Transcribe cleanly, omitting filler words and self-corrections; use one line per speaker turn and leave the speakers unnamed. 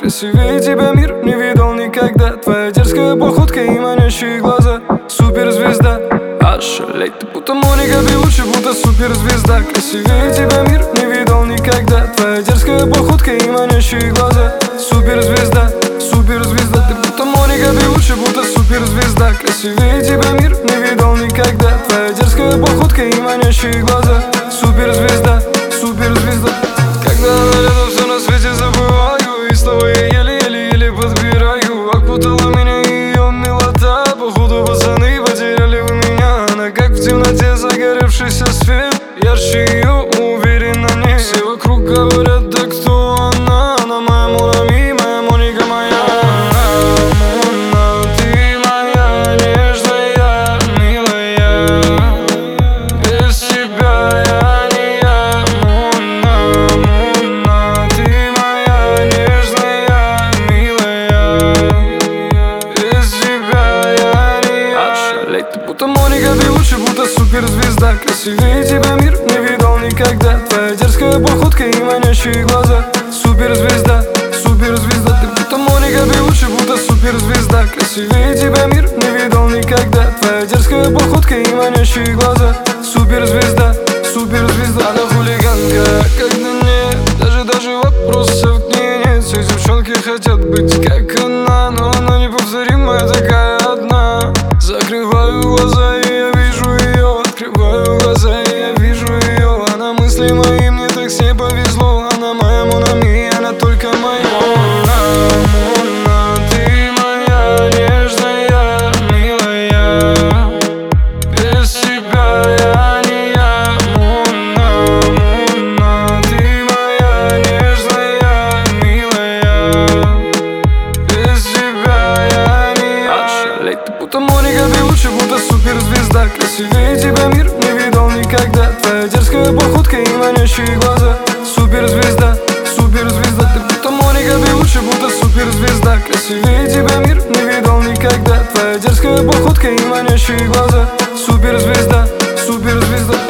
Красивее тебя мир не видел никогда. Твоя дерзкая походка и манящие глаза. Суперзвезда, ошалеть, ты будто Моника Белуччи, будто суперзвезда. Красивее тебя мир не видел никогда. Твоя дерзкая походка и манящие глаза. Суперзвезда, суперзвезда, ты будто Моника Белуччи, будто суперзвезда. Красивее тебя мир не видел никогда. Твоя дерзкая походка и манящие глаза. Суперзвезда, суперзвезда. Когда она рядом, все на свете забываю, и слова я еле-еле-еле подбираю. Окутала меня ее милота, походу пацаны потеряли в меня. Она как в темноте загоревшийся свет, ярче ее, уверен на ней. Все вокруг говорят, да кто она? Она моя Мурами, моя Моника моя. Муна, ты моя нежная, милая. Без тебя я не я. Муна, Муна, ты моя нежная, милая. Без тебя я не я. Ошалеть, ты будто Моника Белуччи, будто суперзвезда. Красивее тебя мир не видел никогда. Твоя дерзкая походка и манящие глаза. Суперзвезда, суперзвезда, ты будто Моника Белуччи, будто суперзвезда. Красивее тебя мир не видел никогда. Твоя дерзкая походка и манящие глаза. Суперзвезда, суперзвезда. Она хулиганка, когда нет, даже вопросов к ней нет. Все девчонки хотят быть как она, но она неповторимая, такая одна. Закрываю глаза и я вижу ее, открываю глаза и я вижу ее. Она мысли мои, мне так с ней повезло. Она моя Мунами, она только моя. Муна, ты моя нежная, милая. Без тебя я не я. Муна, Муна, ты моя нежная, милая. Без тебя я не я. Ошалеть, ты будто Моника Белуччи, будто суперзвезда. Красивее тебя мир не видел никогда. Твоя дерзкая походка и манящие глаза. Суперзвезда, суперзвезда, ты будто Моника Белуччи, будто суперзвезда. Красивее тебя мир не видел никогда. Твоя дерзкая походка и манящие глаза. Суперзвезда, суперзвезда.